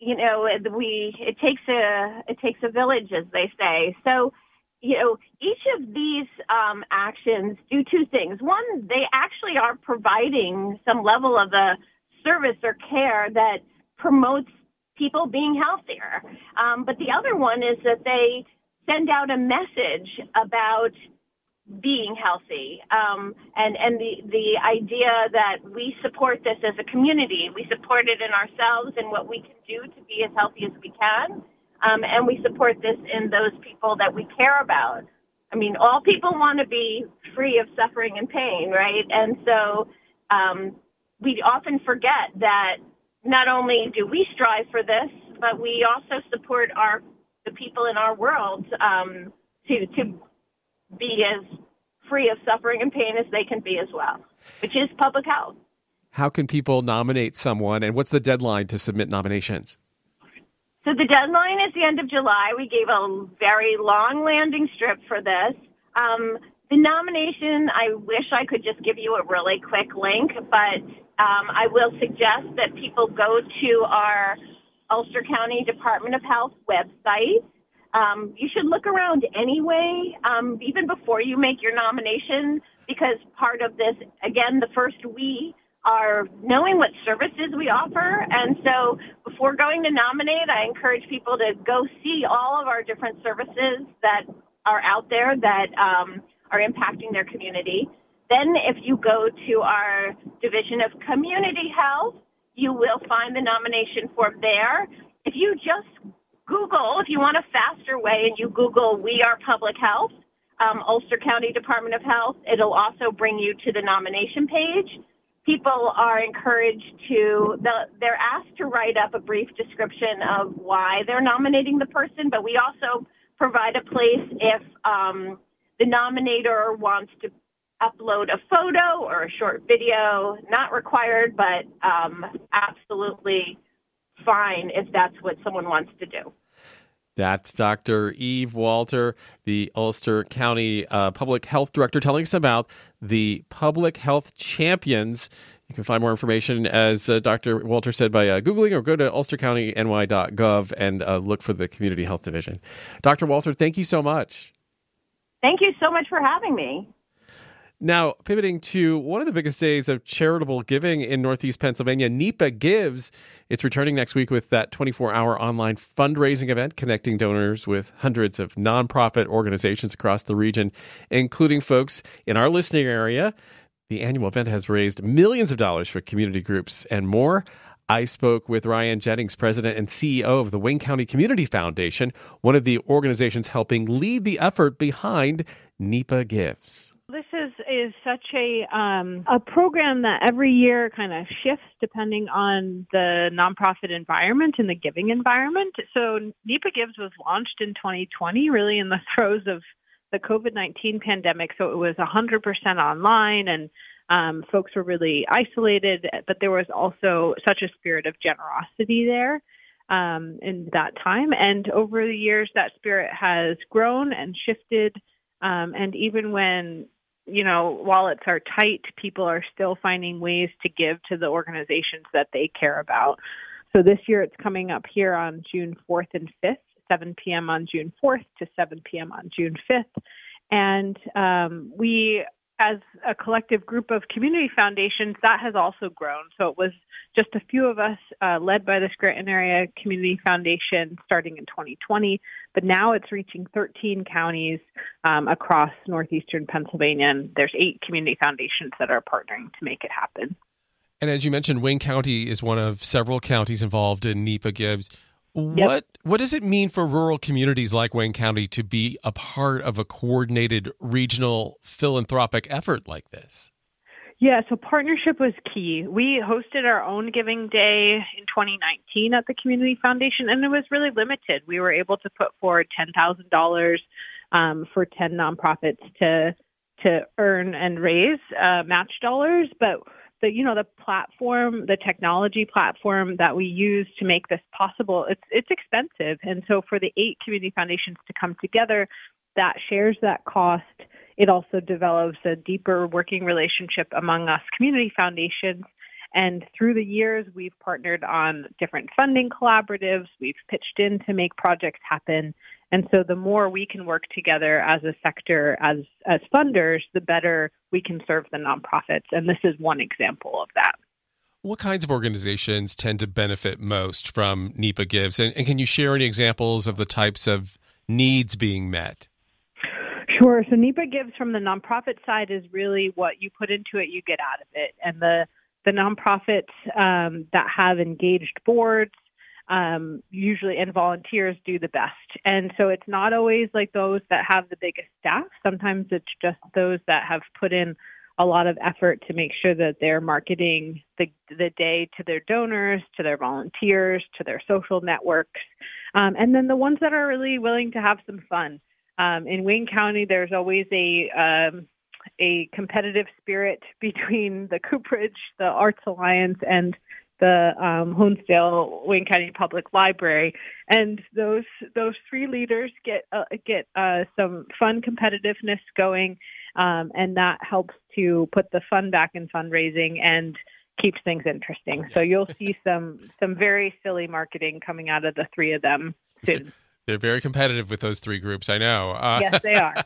takes a village, as they say. So, each of these actions do two things. One, they actually are providing some level of a service or care that promotes people being healthier. But the other one is that they send out a message about being healthy, and the idea that we support this as a community. We support it in ourselves and what we can do to be as healthy as we can, and we support this in those people that we care about. I mean, all people want to be free of suffering and pain, right? And so we often forget that not only do we strive for this, but we also support the people in our world to be as free of suffering and pain as they can be as well, which is public health. How can people nominate someone, and what's the deadline to submit nominations? So the deadline is the end of July. We gave a very long landing strip for this. The nomination, I wish I could just give you a really quick link, but I will suggest that people go to our Ulster County Department of Health website. you should look around anyway, even before you make your nomination, because part of this, again, the first we are knowing what services we offer. And so before going to nominate, I encourage people to go see all of our different services that are out there that are impacting their community. Then if you go to our Division of Community Health, you will find the nomination form there. If you just Google, if you want a faster way, and you Google We Are Public Health, Ulster County Department of Health, it'll also bring you to the nomination page. People are encouraged they're asked to write up a brief description of why they're nominating the person, but we also provide a place if the nominator wants to upload a photo or a short video, not required, but absolutely fine if that's what someone wants to do. That's Dr. Eve Walter, the Ulster County Public Health Director, telling us about the Public Health Champions. You can find more information, as Dr. Walter said, by Googling, or go to ulstercountyny.gov and look for the Community Health Division. Dr. Walter, thank you so much. Thank you so much for having me. Now, pivoting to one of the biggest days of charitable giving in Northeast Pennsylvania, NEPA Gives. It's returning next week with that 24-hour online fundraising event, connecting donors with hundreds of nonprofit organizations across the region, including folks in our listening area. The annual event has raised millions of dollars for community groups and more. I spoke with Ryan Jennings, president and CEO of the Wayne County Community Foundation, one of the organizations helping lead the effort behind NEPA Gives. This is such a program that every year kind of shifts depending on the nonprofit environment and the giving environment. So NEPA Gives was launched in 2020, really in the throes of the COVID-19 pandemic. So it was 100% online, and folks were really isolated, but there was also such a spirit of generosity there in that time. And over the years, that spirit has grown and shifted. And even when wallets are tight, people are still finding ways to give to the organizations that they care about. So this year it's coming up here on June 4th and 5th, 7 p.m. on June 4th to 7 p.m. on June 5th. And we, as a collective group of community foundations, that has also grown. So it was just a few of us led by the Scranton Area Community Foundation starting in 2020, but now it's reaching 13 counties across northeastern Pennsylvania, and there's 8 community foundations that are partnering to make it happen. And as you mentioned, Wayne County is one of several counties involved in NEPA Gives. Yep. What does it mean for rural communities like Wayne County to be a part of a coordinated regional philanthropic effort like this? Yeah, so partnership was key. We hosted our own Giving Day in 2019 at the Community Foundation, and it was really limited. We were able to put forward $10,000 for 10 nonprofits to earn and raise match dollars, but the platform, the technology platform that we use to make this possible, it's expensive. And so for the 8 community foundations to come together, that shares that cost. It also develops a deeper working relationship among us community foundations. And through the years, we've partnered on different funding collaboratives. We've pitched in to make projects happen. And so the more we can work together as a sector, as funders, the better we can serve the nonprofits. And this is one example of that. What kinds of organizations tend to benefit most from NEPA Gives? And can you share any examples of the types of needs being met? Sure. So NEPA Gives from the nonprofit side is really what you put into it, you get out of it. And the nonprofits that have engaged boards, usually, and volunteers do the best. And so it's not always like those that have the biggest staff. Sometimes it's just those that have put in a lot of effort to make sure that they're marketing the day to their donors, to their volunteers, to their social networks. And then the ones that are really willing to have some fun. In Wayne County, there's always a competitive spirit between the Cooperage, the Arts Alliance, and the Honesdale Wayne County Public Library, and those 3 leaders get some fun competitiveness going, and that helps to put the fun back in fundraising and keeps things interesting. So you'll see some very silly marketing coming out of the 3 of them soon. They're very competitive with those three groups, I know. Yes, they are.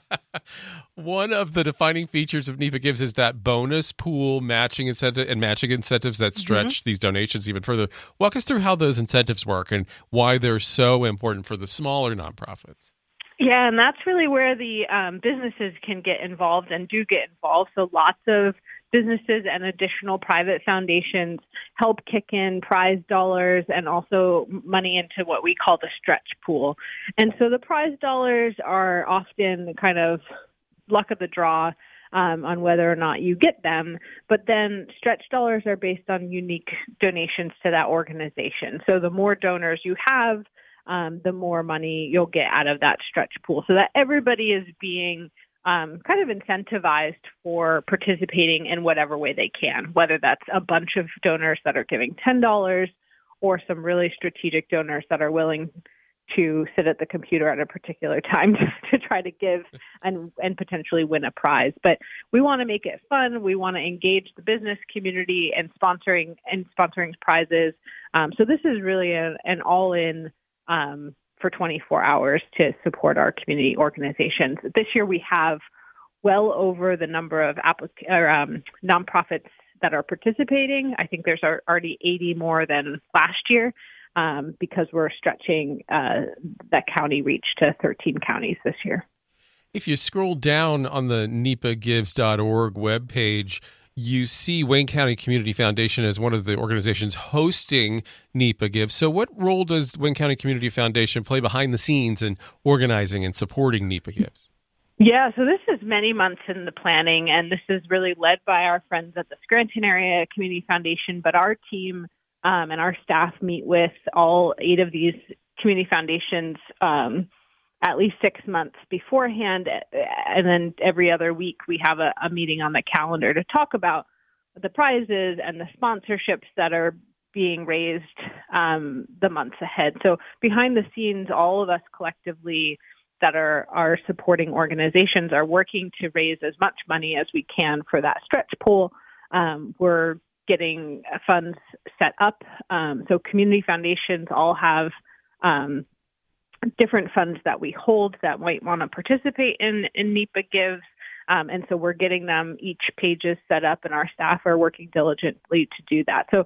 One of the defining features of NEPA Gives is that bonus pool matching incentives that stretch these donations even further. Walk us through how those incentives work and why they're so important for the smaller nonprofits. Yeah, and that's really where the businesses can get involved and do get involved. So lots of businesses and additional private foundations help kick in prize dollars and also money into what we call the stretch pool. And so the prize dollars are often kind of luck of the draw on whether or not you get them. But then stretch dollars are based on unique donations to that organization. So the more donors you have, the more money you'll get out of that stretch pool, so that everybody is being kind of incentivized for participating in whatever way they can, whether that's a bunch of donors that are giving $10 or some really strategic donors that are willing to sit at the computer at a particular time to try to give and potentially win a prize. But we want to make it fun. We want to engage the business community in sponsoring prizes. So this is really an all-in for 24 hours to support our community organizations. This year we have well over the number of nonprofits that are participating. I think there's already 80 more than last year because we're stretching that county reach to 13 counties this year. If you scroll down on the nepagives.org webpage, you see Wayne County Community Foundation as one of the organizations hosting NEPA Gives. So what role does Wayne County Community Foundation play behind the scenes in organizing and supporting NEPA Gives? Yeah, so this is many months in the planning, and this is really led by our friends at the Scranton Area Community Foundation, but our team and our staff meet with all 8 of these community foundations at least 6 months beforehand. And then every other week we have a meeting on the calendar to talk about the prizes and the sponsorships that are being raised the months ahead. So behind the scenes, all of us collectively that are supporting organizations are working to raise as much money as we can for that stretch pool. We're getting funds set up. So community foundations all have different funds that we hold that might want to participate in NEPA Gives. And so we're getting them each pages set up, and our staff are working diligently to do that. So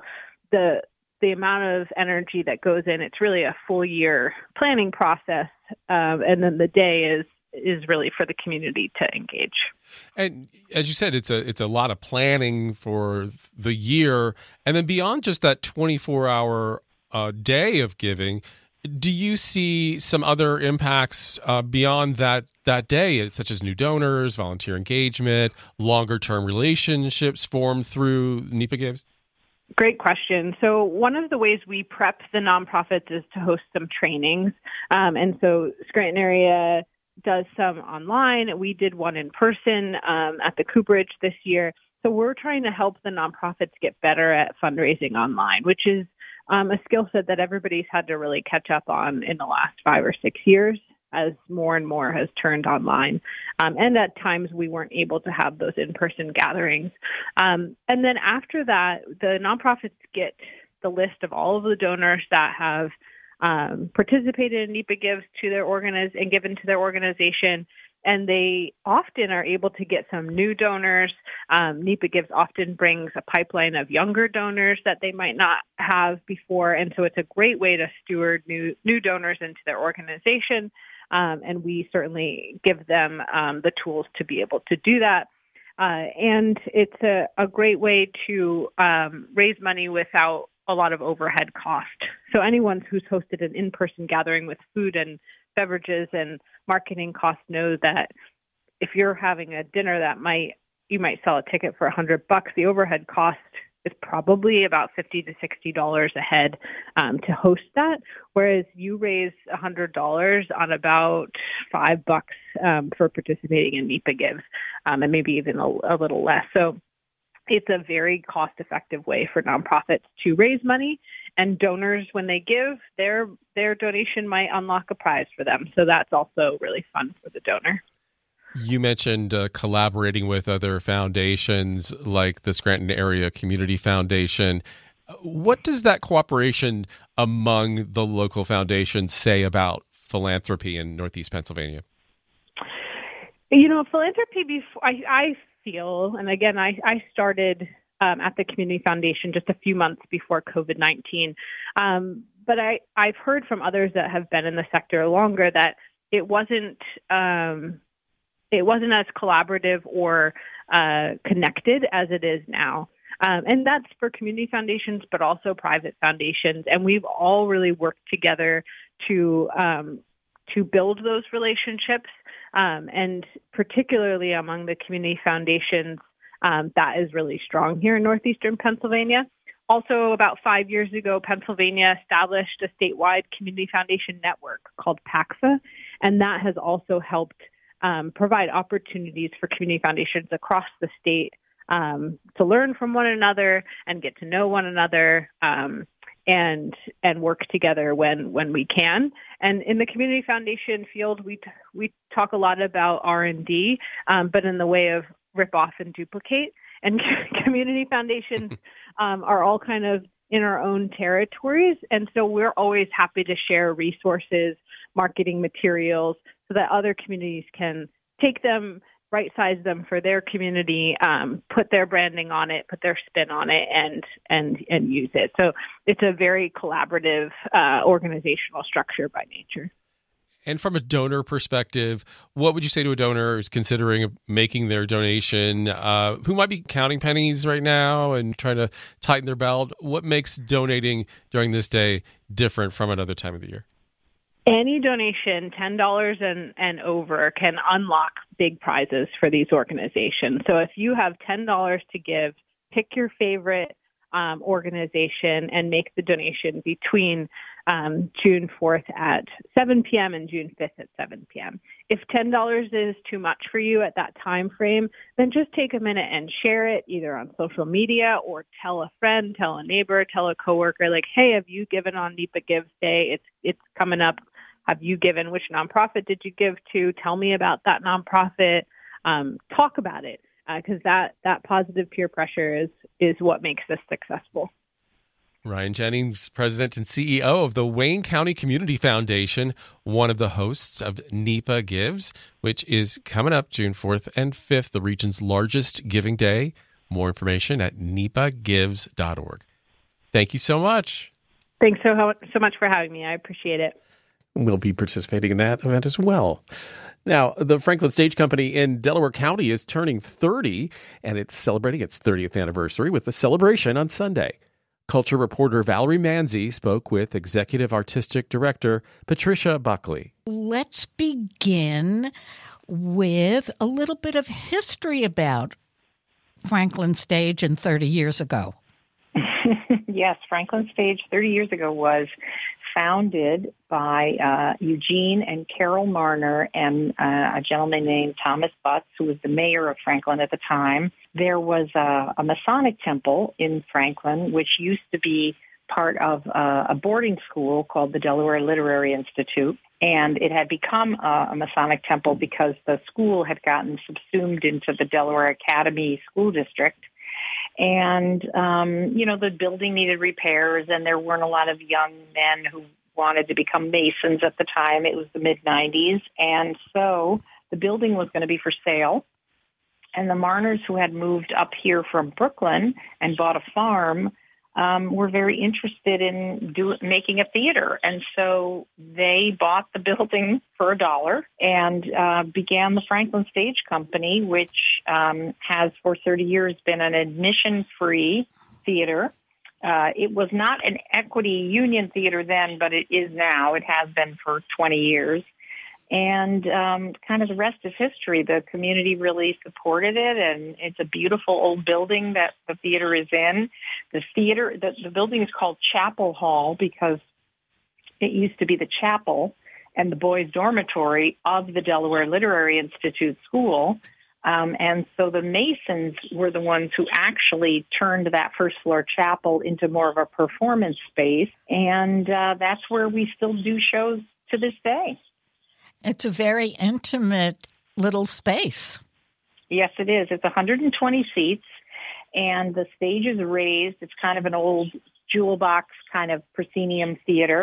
the amount of energy that goes in, it's really a full year planning process. And then the day is really for the community to engage. And as you said, it's a lot of planning for the year. And then beyond just that 24-hour day of giving, do you see some other impacts beyond that day, such as new donors, volunteer engagement, longer-term relationships formed through NEPA Gives? Great question. So one of the ways we prep the nonprofits is to host some trainings. And so Scranton Area does some online. We did one in person at the Cooperage this year. So we're trying to help the nonprofits get better at fundraising online, which is a skill set that everybody's had to really catch up on in the last 5 or 6 years as more and more has turned online. And at times we weren't able to have those in-person gatherings. And then after that, the nonprofits get the list of all of the donors that have participated in NEPA Gives to their and given to their organization. And they often are able to get some new donors. NEPA Gives often brings a pipeline of younger donors that they might not have before. And so it's a great way to steward new donors into their organization. And we certainly give them the tools to be able to do that. And it's a great way to raise money without a lot of overhead cost. So anyone who's hosted an in-person gathering with food and beverages and marketing costs know that if you're having a dinner you might sell a ticket for $100, the overhead cost is probably about $50 to $60 a head to host that, whereas you raise $100 on about $5 for participating in NEPA Gives, and maybe even a little less. So it's a very cost-effective way for nonprofits to raise money, and donors, when they give, their donation might unlock a prize for them. So that's also really fun for the donor. You mentioned collaborating with other foundations like the Scranton Area Community Foundation. What does that cooperation among the local foundations say about philanthropy in Northeast Pennsylvania? Philanthropy, I feel, and again, I started at the Community Foundation just a few months before COVID-19. But I've heard from others that have been in the sector longer that it wasn't as collaborative or connected as it is now. And that's for community foundations, but also private foundations. And we've all really worked together to build those relationships. And particularly among the community foundations, that is really strong here in northeastern Pennsylvania. Also, about 5 years ago, Pennsylvania established a statewide community foundation network called PACFA, and that has also helped provide opportunities for community foundations across the state to learn from one another and get to know one another and work together when we can. And in the community foundation field, we talk a lot about R&D, but in the way of rip off and duplicate. And community foundations are all kind of in our own territories. And so we're always happy to share resources, marketing materials, so that other communities can take them, right-size them for their community, put their branding on it, put their spin on it, and use it. So it's a very collaborative organizational structure by nature. And from a donor perspective, what would you say to a donor who's considering making their donation, who might be counting pennies right now and trying to tighten their belt? What makes donating during this day different from another time of the year? Any donation, $10 and over, can unlock big prizes for these organizations. So if you have $10 to give, pick your favorite organization and make the donation between June 4th at 7 p.m. and June 5th at 7 p.m. If $10 is too much for you at that time frame, then just take a minute and share it either on social media or tell a friend, tell a neighbor, tell a coworker, like, hey, have you given on NEPA Gives Day? It's coming up. Have you given? Which nonprofit did you give to? Tell me about that nonprofit. Talk about it, because that positive peer pressure is what makes this successful. Ryan Jennings, President and CEO of the Wayne County Community Foundation, one of the hosts of NEPA Gives, which is coming up June 4th and 5th, the region's largest giving day. More information at nepagives.org. Thank you so much. Thanks so much for having me. I appreciate it. We'll be participating in that event as well. Now, the Franklin Stage Company in Delaware County is turning 30, and it's celebrating its 30th anniversary with a celebration on Sunday. Culture reporter Valerie Manzi spoke with Executive Artistic Director Patricia Buckley. Let's begin with a little bit of history about Franklin Stage and 30 years ago. Yes, Franklin Stage 30 years ago was founded by Eugene and Carol Marner and a gentleman named Thomas Butts, who was the mayor of Franklin at the time. There was a Masonic temple in Franklin, which used to be part of a boarding school called the Delaware Literary Institute. And it had become a Masonic temple because the school had gotten subsumed into the Delaware Academy School District. And, the building needed repairs, and there weren't a lot of young men who wanted to become Masons at the time. It was the mid-'90s. And so the building was going to be for sale. And the Marners, who had moved up here from Brooklyn and bought a farm, were very interested in making a theater. And so they bought the building for $1 and began the Franklin Stage Company, which has for 30 years been an admission-free theater. It was not an equity union theater then, but it is now. It has been for 20 years. And kind of the rest is history. The community really supported it, and it's a beautiful old building that the theater is in. The building is called Chapel Hall because it used to be the chapel and the boys' dormitory of the Delaware Literary Institute School. And so the Masons were the ones who actually turned that first floor chapel into more of a performance space. And that's where we still do shows to this day. It's a very intimate little space. Yes, it is. It's 120 seats, and the stage is raised. It's kind of an old jewel box kind of proscenium theater.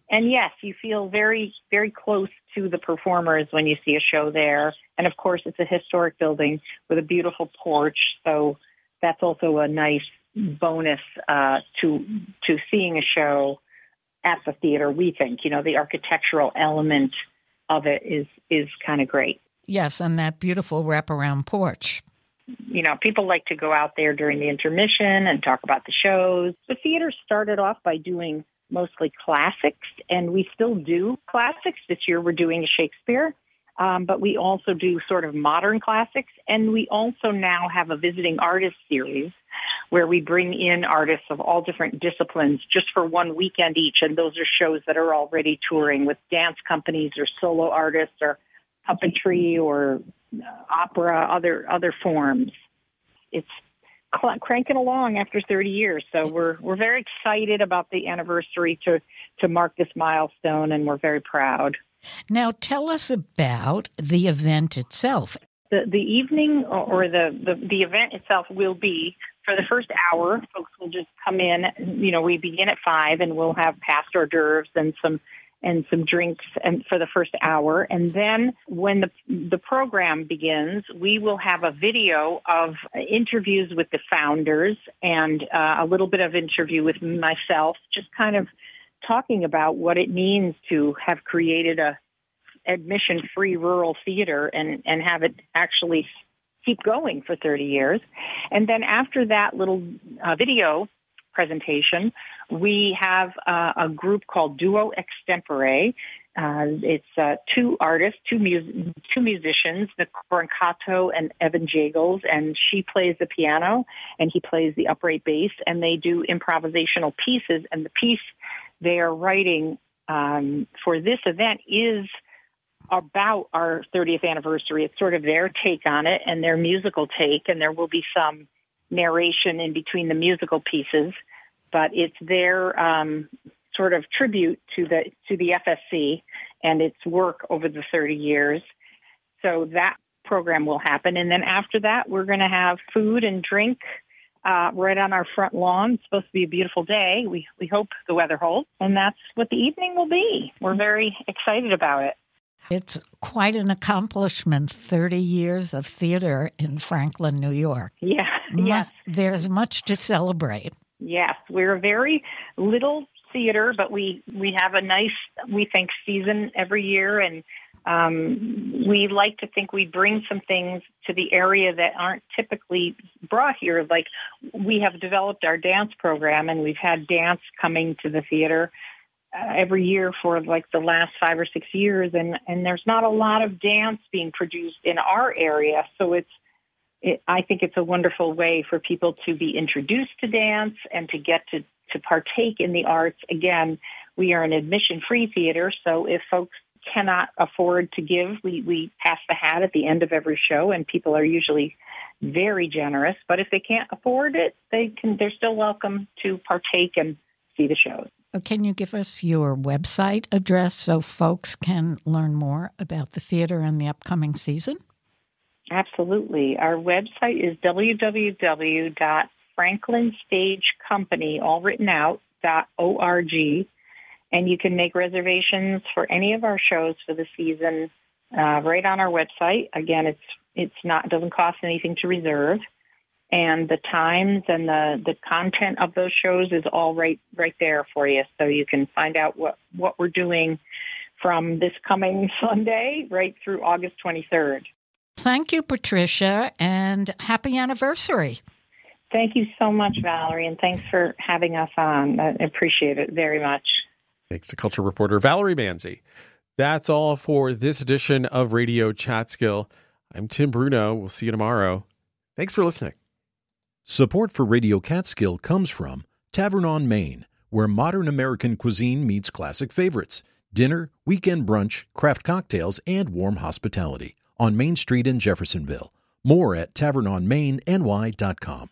And yes, you feel very, very close to the performers when you see a show there. And of course, it's a historic building with a beautiful porch. So that's also a nice bonus to seeing a show at the theater, we think. You know, the architectural element of it is kind of great. Yes, and that beautiful wraparound porch. You know, people like to go out there during the intermission and talk about the shows. The theater started off by doing mostly classics, and we still do classics. This year we're doing Shakespeare, but we also do sort of modern classics, and we also now have a visiting artist series where we bring in artists of all different disciplines just for one weekend each, and those are shows that are already touring with dance companies or solo artists or puppetry or opera, other forms. It's cranking along after 30 years. So we're very excited about the anniversary to mark this milestone, and we're very proud. Now tell us about the event itself. The evening or the event itself will be, for the first hour, folks will just come in. You know, we begin at 5, and we'll have past hors d'oeuvres and some drinks and for the first hour. And then when the program begins, we will have a video of interviews with the founders and a little bit of interview with myself, just kind of talking about what it means to have created a admission-free rural theater and have it actually keep going for 30 years. And then after that little video presentation, we have a group called Duo Extempore. It's two artists, two musicians, Nick Brancato and Evan Jagels, and she plays the piano and he plays the upright bass, and they do improvisational pieces. And the piece they are writing for this event is about our 30th anniversary. It's sort of their take on it and their musical take, and there will be some narration in between the musical pieces, but it's their sort of tribute to the FSC and its work over the 30 years. So that program will happen. And then after that, we're going to have food and drink right on our front lawn. It's supposed to be a beautiful day. We hope the weather holds. And that's what the evening will be. We're very excited about it. It's quite an accomplishment, 30 years of theater in Franklin, New York. Yeah, yes. There's much to celebrate. Yes, we're a very little theater, but we have a nice, we think, season every year, and we like to think we bring some things to the area that aren't typically brought here. Like, we have developed our dance program, and we've had dance coming to the theater every year for like the last 5 or 6 years, and there's not a lot of dance being produced in our area, so I think it's a wonderful way for people to be introduced to dance and to get to partake in the arts. Again, we are an admission-free theater, so if folks cannot afford to give, we pass the hat at the end of every show, and people are usually very generous. But if they can't afford it, they're still welcome to partake and see the shows. Can you give us your website address so folks can learn more about the theater and the upcoming season? Absolutely. Our website is www.franklinstagecompany, all written out, .org, and you can make reservations for any of our shows for the season right on our website. Again, it doesn't cost anything to reserve. And the times and the content of those shows is all right there for you. So you can find out what we're doing from this coming Sunday right through August 23rd. Thank you, Patricia, and happy anniversary. Thank you so much, Valerie, and thanks for having us on. I appreciate it very much. Thanks to culture reporter Valerie Manzi. That's all for this edition of Radio Chatskill. I'm Tim Bruno. We'll see you tomorrow. Thanks for listening. Support for Radio Catskill comes from Tavern on Main, where modern American cuisine meets classic favorites. Dinner, weekend brunch, craft cocktails, and warm hospitality on Main Street in Jeffersonville. More at tavernonmainny.com.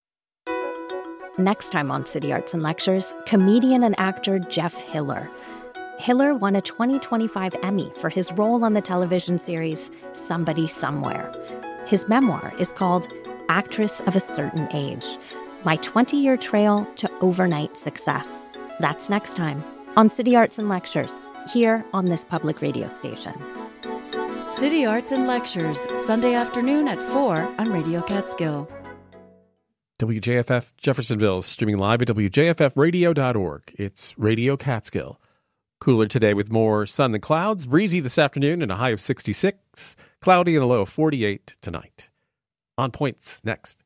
Next time on City Arts and Lectures, comedian and actor Jeff Hiller. Hiller won a 2025 Emmy for his role on the television series Somebody Somewhere. His memoir is called Actress of a Certain Age, My 20-Year Trail to Overnight Success. That's next time on City Arts and Lectures, here on this public radio station. City Arts and Lectures, Sunday afternoon at 4 on Radio Catskill. WJFF Jeffersonville, streaming live at WJFFradio.org. It's Radio Catskill. Cooler today with more sun than clouds. Breezy this afternoon and a high of 66. Cloudy and a low of 48 tonight. On Points next.